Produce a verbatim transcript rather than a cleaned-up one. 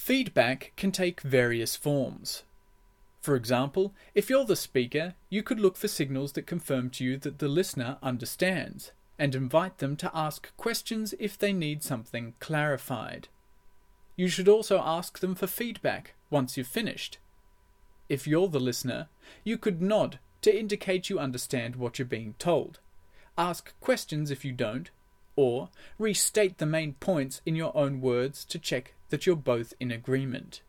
Feedback can take various forms. For example, if you're the speaker, you could look for signals that confirm to you that the listener understands, and invite them to ask questions if they need something clarified. You should also ask them for feedback once you've finished. If you're the listener, you could nod to indicate you understand what you're being told, ask questions if you don't, or restate the main points in your own words to check that you're both in agreement.